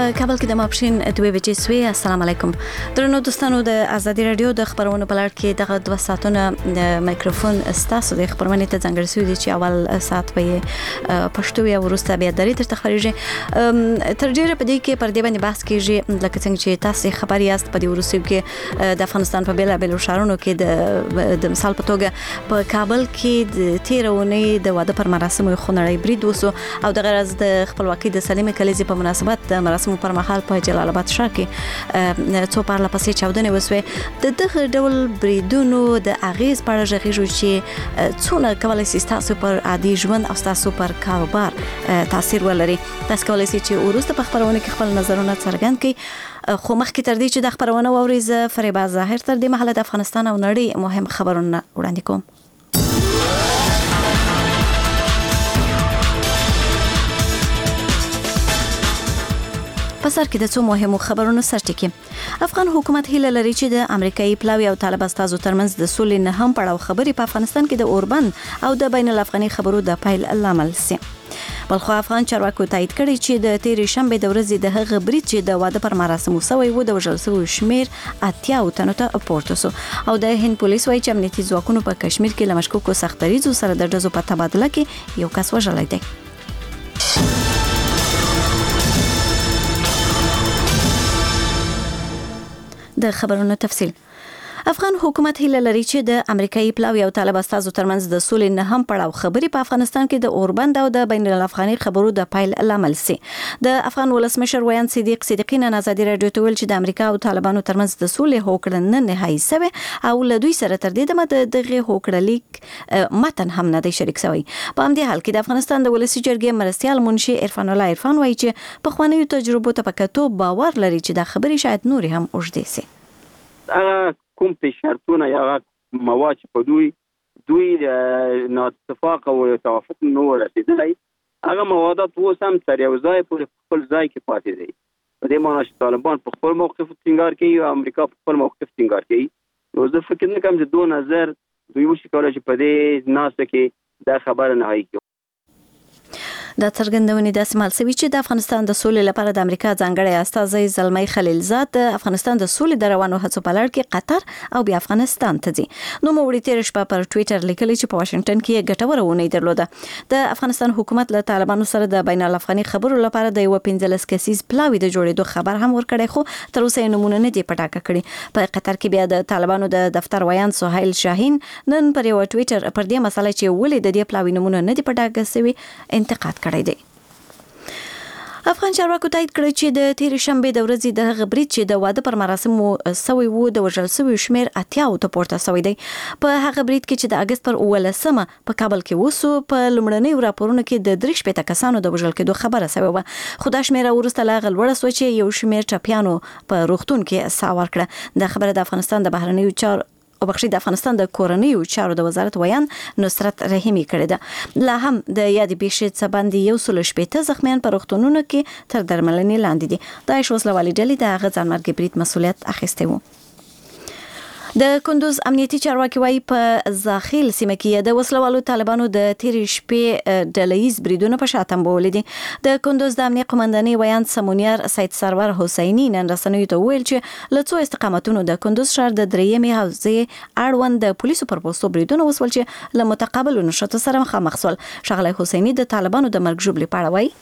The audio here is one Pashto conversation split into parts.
په کابل کې د ماپښین 2 بجې سوي. السلام علیکم درنو دوستانو، د ازادي رادیو د خبرونو په لړ کې دغه 2 ساعتونه د مایکروفون ستاسو د خبرونه ته ځانګړی شوی دی چې اول ساعت په پښتو یا ورسته بیا درې تر تخریجي تر ډیره په دې کې پر دې باندې بحث کیږي لکه څنګه چې تاسو خبر یاست. په دې ورسته کې د افغانستان په بیلابل شهرونو کې د مثال په توګه په کابل کې د تیرونې د واده پر مراسمو خونړی برید وسو او د غرض د خپلواکۍ د سلیمې کلیزې په مناسبت د مراسمو پر مهال په جلال آباد ښار کې څو پرله پسې چاودنې وسوې. د دغه ډول بریدونو د اغیز په اړه غږیږو چې څونه کولای شي تاسو پر عادي ژوند او تاسو پر کاروبار تاثیر ولري. تاسو کولای شئ چې ورسته په خبرونه کې خپل نظرونه څرګند کړئ. خو مخکې تر دې چې د خبرونه ووري فریبا ظاهر تر دې مهاله د افغانستان او نړۍ مهم خبرونه وړاندې کوم. په سر کې د څو مهمو خبرونو سرټکی. افغان حکومت هیله لري چې د امریکایي پلاوی او طالب استازو ترمنځ د سولې نه هم پړاو خبري په افغانستان کې د اوربند او د بین الافغاني خبرو د پایل لامل سي. بلخو افغان چارواکو تایید کړی چې د تیرې شنبه د ورځې د هغه برید چې د واده پر مراسمو سوی و د وژل شویو شمیر 80 تنو ته پورته سو او د هند پولیس وايي چې امنیتي ځواکونو په کشمیر کې لمشکوکو سختریزو سره د ډزو په تبادله کې یو کس وژل دی. د خبرونو تفصیل. افغان حکومت هیله لري چې د امریکایي پلاوی او طالب استازو ترمنځ د سولې نه هم پړاو خبري په افغانستان کې د اوربند او د بین الافغاني خبرو د پایل لامل سي. د افغان ولسمشر ویان صدیقین ازادي رادیو ته ویل چې د امریکا او طالبانو ترمنځ د سولې هوکړه نه نهایی سوی او له دوی سره تر دې دمه دغه هوکړه لیک متن هم نه دی شریک شوی. په همدې حال کې د افغانستان د ولسی جرګې مرستيال منشي عرفان الله عرفان وایي چې په خوانیو تجربو ته پکاتو باور لري چې د خبري شاید نور هم اوږدې سي. کوم په شرطونه یا مواد په دوی نه اتفاق او توافق نو رسیدلی هغه موادات وسم تر یو ځای پر خپل ځای کې پاتې دي. په دې معنی چې طالبان په خپل موقف ټینګار کوي او امریکا په خپل موقف ټینګار کوي. نو زه فکر نه کوم چې دوه نظر دوی وشي کولای چې په دې ناسه کې دا خبره نه هي. د څرګندونې د سمال سوي چې د افغانستان د سولې لپاره د امریکا ځانګړی استازی زلمی خلیلزاد د افغانستان د سولې د روانو هڅو په لړ کې قطر او بیا افغانستان ته ځي. نو موړي تیر شپه پر ټوئیټر لیکلي چې په واشنگټن کې ګټوره ونې درلوده. د افغانستان حکومت له طالبانو سره د بین الافغاني خبرو لپاره د 15 کسیز پلاوی د جوړېدو خبر هم ورکړی خو تر اوسه نمونه نه دی پټاکه کړی. په قطر کې بیا د طالبانو د دفتر ویان سهیل شاهین نن پر یو ټوئیټر پر دې مسله چې ولې د دې پلاوی نمونه نه دی پټاکه شوی انتقاد کړی دی. افغان چارواکو تایید کړی چې د تیرې شنبه د ورځې د هغه برید چې د واده پر مراسمو سوی وو د وژل شویو شمیر 80 ته پورته شوی دی. په هغه برید کې چې د اگست پر 18 په کابل کې وسو په لومړنۍ راپورونو کې د 3 کسانو د وژل کېدو خبره شوی و. خو دا شمیر ورسته لا غلوړه سو چې یو شمیر ټپیانو په روغتون کې ساور کړه. د خبره د افغانستان د بهرنیو چارو د افغانستان د کورنیو چارو د وزارت ویان نصرت رحیمی کړی ده. لا هم د یاد پیښې څخه باندې 115 زخمیان په روغتونونو کې تر درملنې لاندې دي. د وسلوالي ډلې د هغه ځانمرګي برید مسؤلیت اخیستی وو. د کندوز امنیتي چارواکي وايي په زاخیل سیمه کې د وسلوالو طالبانو د تیرې شپې ډلهیز بریدونه په شاتم بولې دي. د کندوز د امنیت قومندانۍ ویان سمونیار سید سرور حسینی نن رسنیو ته ویل چې له څو استقامتونو د کندوز ښار د درېیمې حوزې اړوند د پولیسو پر پوستو بریدونه وسول چې له متقابل نشته سره مخامخ شول. شغله حسینی د طالبانو د مرګ ژوبلې په اړه وایي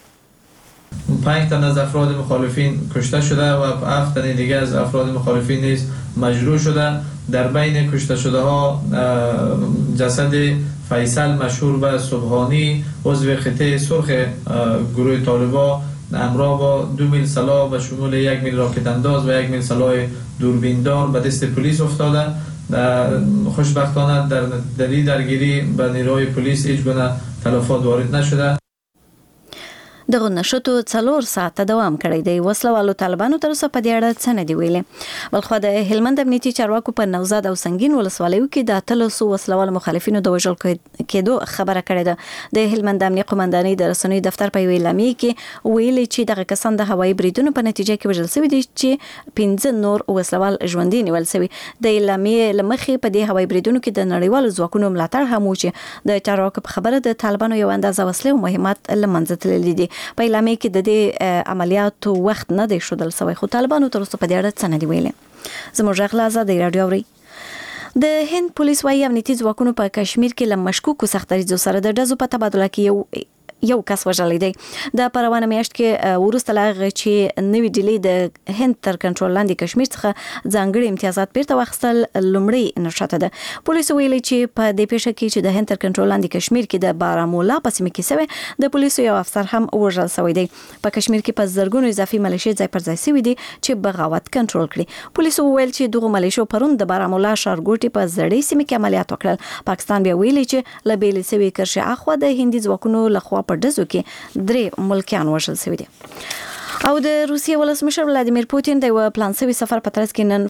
5 تن از افراد مخالفین کشته شده و 7 تن دیگه از افراد مخالفین نیز مجروح شده. در بین کشته شده ها جسد فیصل مشهور و صبحانی عضو خطه سرخ گروه طالبان همراه با 2 میل سلاح و شمول 1 میل راکت انداز و 1 میل سلاح دوربیندار به دست پلیس افتاده. خوشبختانه در این درگیری به نیروهای پلیس هیچ گونه تلفات وارد نشده. دغه نشټو 4 ساعته دوام کړی دی. وسلوالو طالبانو تر اوسه په دې اړه څه نه دی ویلي. بلخو د هلمند امنیتي چارواکو په نوزاد او سنگین ولسوالیو کې د اتلسو وسلوالو مخالفینو د وژل کېدو خبره کړې ده. د هلمند امنیت قومندانۍ د رسنیو دفتر په اعلامیه کې ویلي چې دغه کسان د هوایي بریدونو په نتیجه کې وژل شوي دي چې 15 نور وسلوال ژوندي نیول شوي. د اعلامیه لمخې په دې هوایي بریدونو کې د نړیوالو ځواکونو ملاتړ هم و چې د چارواکو په خبره د طالبانو یو اندازه وسلې او مهمات لمنځه تللي دي. په اعلامیه کې د دې عملیاتو وخت نه دی ښودل شوی، خو طالبانو تر اوسه په دې اړه څه نه دي ویلي. زموږ غږ له آزادۍ راډیو اوري. د هند پولیس وايي امنیتي ځواکونو په کشمیر کې له مشکوکو سختدریځو سره د ډزو په تبادله کې یو کس وژلی دی. د پروانه میاشت کې وروسته له هغه چې نوې ډیلي د هند تر کنټرول لاندې کشمیر څخه ځانګړي امتیازات بیرته واخیستل لومړی نښته ده. پولیسو ویلي چې په دې پیښه کې چې د هند تر کنټرول لاندې کشمیر کې د بارامولا په سیمه کې شوی د پولیسو یو افسر هم وژل شوی دی. په کشمیر کې په زرګونو اضافي ملیشې ځای پر ځای شوي دي چې بغاوت کنټرول کړي. پولیسو ویل چې دغه ملیشو پرون د بارامولا ښارګوټي په زړې سیمه کې عملیات وکړل. پاکستان بیا ویلي چې له بیلې شوي کرښې اخوا د هندي ځواکونو لخوا په ډزو کې 3 ملکیان وژل شوي دي. او د روسیې ولسمشر ولادیمیر پوتین د پلان شوی سفر په ترڅ کې نن